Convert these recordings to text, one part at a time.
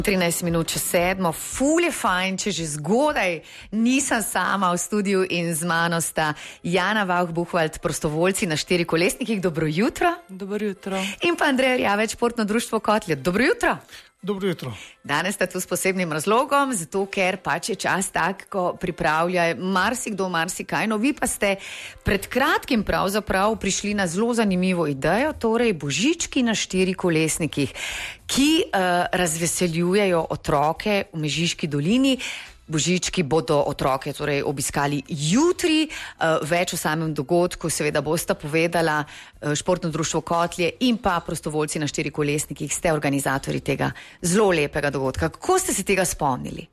13 minut čez 7, ful je fajn, če že zgodaj nisem sama v studiu in z mano sta Jana Vauch-Buchwald, prostovoljci na 4-kolesnikih. Dobro jutro. Dobro jutro. In pa Andrej Rjavec, športno društvo Kotlje. Dobro jutro. Dobro jutro. Danes sta tu s posebnim razlogom, zato ker pač je čas tak, ko pripravlja marsikdo, marsikaj. No, vi pa ste pred kratkim pravzaprav prišli na zelo zanimivo idejo, torej božički na 4-kolesnikih, ki razveseljujejo otroke v Mežiški dolini. Božički bodo otroke torej obiskali jutri, več o samem dogodku seveda bosta povedala športno društvo Kotlje in pa prostovoljci na 4-kolesnikih, ste organizatori tega zelo lepega dogodka. Kako ste se tega spomnili?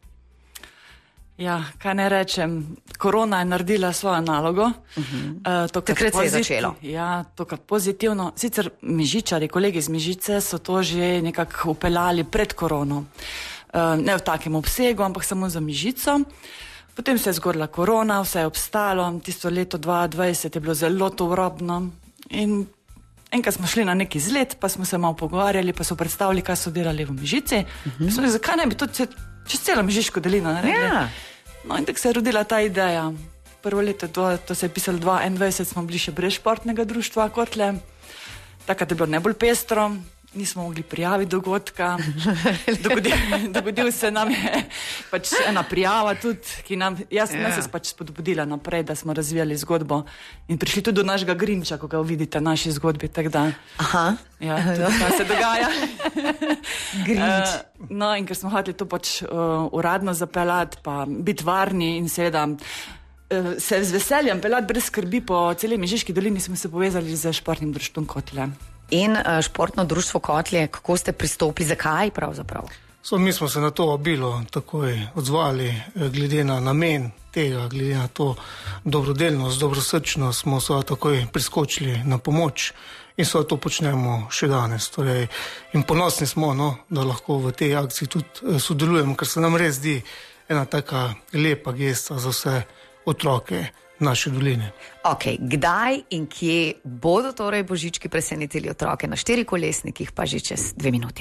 Ja, kaj ne rečem, korona je naredila svojo nalogo. Takrat se je začelo. Ja, to kar pozitivno. Sicer Mežičari, kolegi iz Mežice so to že nekako upeljali pred korono. Ne v takem obsegu, ampak samo za Mežico. Potem se je zgodila korona, vse je obstalo, tisto leto 2020 je bilo zelo tovrobno in enkrat smo šli na neki izlet, pa smo se malo pogovarjali, pa so predstavili, kaj so delali v Mežici. Smo rekli, zakaj ne bi to čez celo Mežiško dolino naredili? Ja. No in tako se je rodila ta ideja. Prvo leto, to se je pisalo 2021, smo bili še brez športnega društva Kotlje. Takrat je bilo najbolj pestro. Nismo mogli prijaviti dogodka, dogodil se nam je pač ena prijava tudi, ki nas je pač spodbudila naprej, da smo razvijali zgodbo in prišli tudi do našega Grinča, ko ga vidite v naši zgodbi, tako da. Ja, tudi to se dogaja. Grinč. No in ker smo hoteli to pač uradno zapeljati, pa biti varni in seveda se z veseljem peljati brez skrbi po celi Mežiški dolini, smo se povezali z športnim društvom Kotlje. In športno društvo Kotlje, kako ste pristopili, zakaj pravzaprav? Mi smo se na to vabilo takoj odzvali, glede na namen tega, glede na to dobrodelnost, dobrosrčnost, smo se takoj priskočili na pomoč in se to počnemo še danes. Torej, in ponosni smo, da lahko v tej akciji tudi sodelujemo, ker se nam res zdi ena taka lepa gesta za vse otroke naše doline. Ok, kdaj in kje bodo torej božički presenetili otroke na 4-kolesnikih, pa že čez 2 minuti.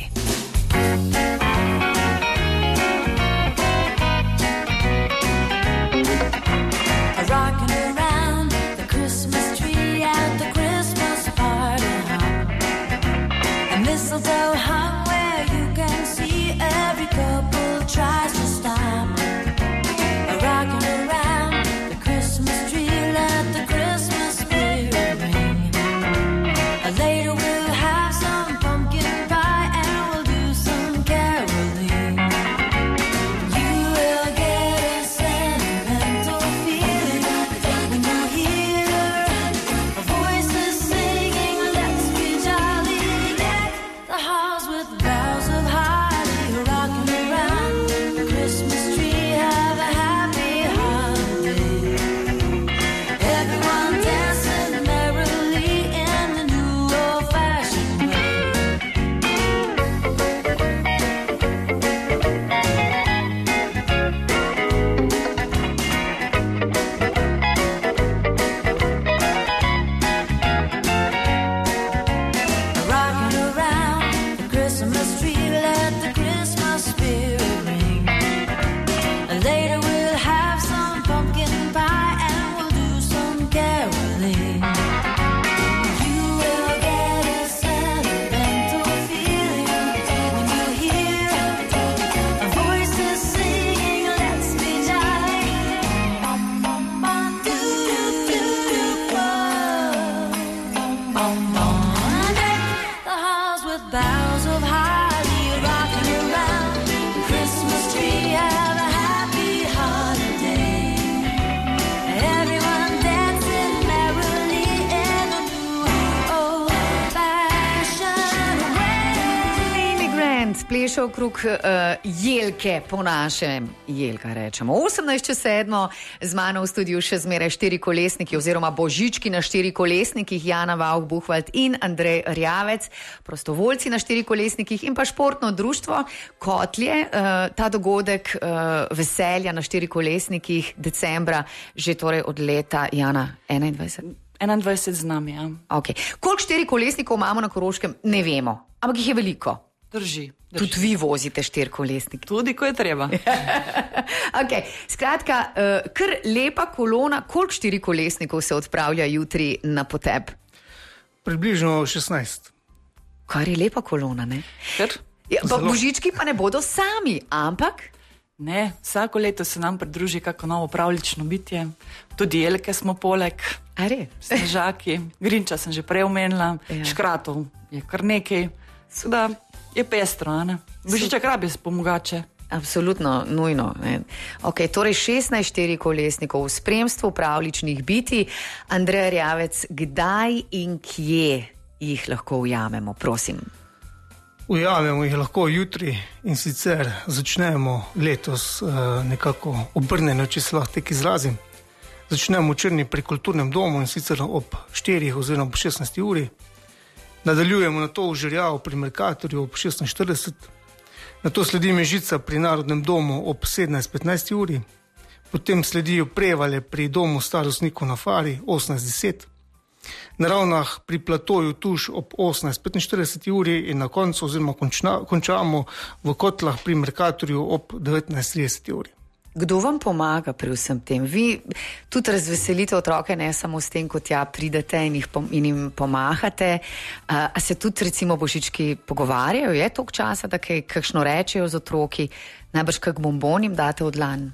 Pleše okrog jelke, po našem jelka rečemo. 18:07, z mano v studiu še zmeraj 4-kolesniki oziroma božički na 4-kolesnikih, Jana Vauch-Buchwald in Andrej Rjavec, prostovoljci na 4-kolesnikih in pa športno društvo Kotlje. Ta dogodek veselja na 4-kolesnikih decembra, že torej od leta, Jana, 21? 21 z nami, ja. Okay. Koliko 4-kolesnikov imamo na Koroškem, ne vemo, ampak jih je veliko. Drži. Tudi vi vozite 4-kolesnike. Tudi, ko je treba. Okay. Skratka, kar lepa kolona. Koliko 4-kolesnikov se odpravlja jutri na potep? Približno 16. Kar je lepa kolona, ne? Ja, božički pa ne bodo sami, ampak... Ne, vsako leto se nam pridruži kako novo pravlično bitje. Tudi jelke smo poleg. Snežaki, Grinča sem že prej omenila, škratov je kar nekaj. Seveda je pestro, ne? Božiček rabi pomogače. Absolutno nujno. Okay, torej 16 4-kolesnikov v spremstvu pravličnih bitij. Andreja Erjavec, kdaj in kje jih lahko ujamemo, prosim? Ujamemo jih lahko jutri in sicer začnemo letos nekako obrnjeno, če se lahko tako izrazim. Začnemo v Črni pri kulturnem domu in sicer ob 4 oziroma ob 16 uri. Nadaljujemo na to v Žerjavu pri Merkatorju ob 16:40. Na to sledi Mežica pri Narodnem domu ob 17:15 uri. Potem sledijo Prevalje pri domu starostnikov na Fari 18:10. Na Ravnah pri Platoju Tuš ob 18:45 uri in na koncu oziroma končamo v Kotlah pri Merkatorju ob 19:30 uri. Kdo vam pomaga pri vsem tem? Vi tudi razveselite otroke, ne samo s tem, ko tja pridete in jim pomahate. A se tudi recimo božički pogovarjajo? Je toliko časa, da kakšno rečejo z otroki? Najbrž kak bombon jim date v dlan?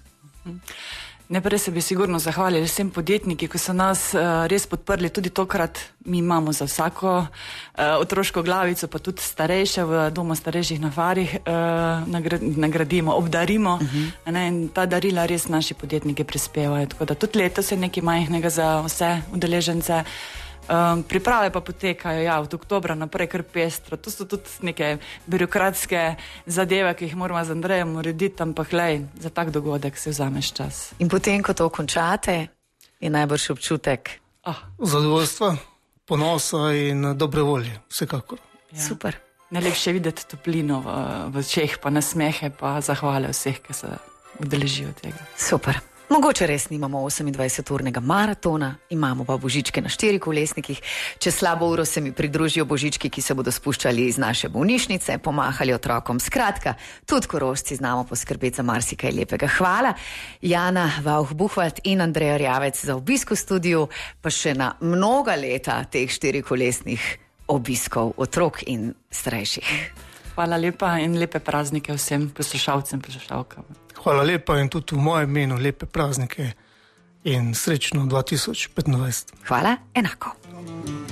Najprej se bi sigurno zahvalili vsem podjetniki, ki so nas res podprli. Tudi tokrat mi imamo za vsako otroško glavico, pa tudi starejše v domu starejših na Farih nagradimo, obdarimo. In ta darila res naši podjetniki prispevajo. Tako da tudi letos je nekaj majhnega za vse udeležence. Priprave pa potekajo od oktobra naprej kar pestro. To so tudi neke birokratske zadeve, ki jih moramo z Andrejem urediti, ampak za tak dogodek se vzameš čas. In potem, ko to končate, je najbrž občutek zadovoljstva, ponosa in dobre volje, vsekakor. Super. Najlepše videti toplino v očeh, pa nasmehe, pa zahvale vseh, ki se udeležijo tega. Super. Mogoče res nimamo 28-urnega maratona, imamo pa božičke na 4-kolesnikih. Čez slabo uro se mi pridružijo božički, ki se bodo spuščali iz naše bolnišnice, pomahali otrokom. Skratka, tudi Korošci znamo poskrbeti za marsikaj lepega. Hvala Jana Vauch-Buchwald in Andreja Erjavec za obisk v studiu, pa še na mnoga leta teh 4-kolesnih obiskov otrok in starejših. Hvala lepa in lepe praznike vsem poslušalcem, poslušalkam. Hvala lepa in tudi v mojem imenu lepe praznike in srečno 2025. Hvala, enako.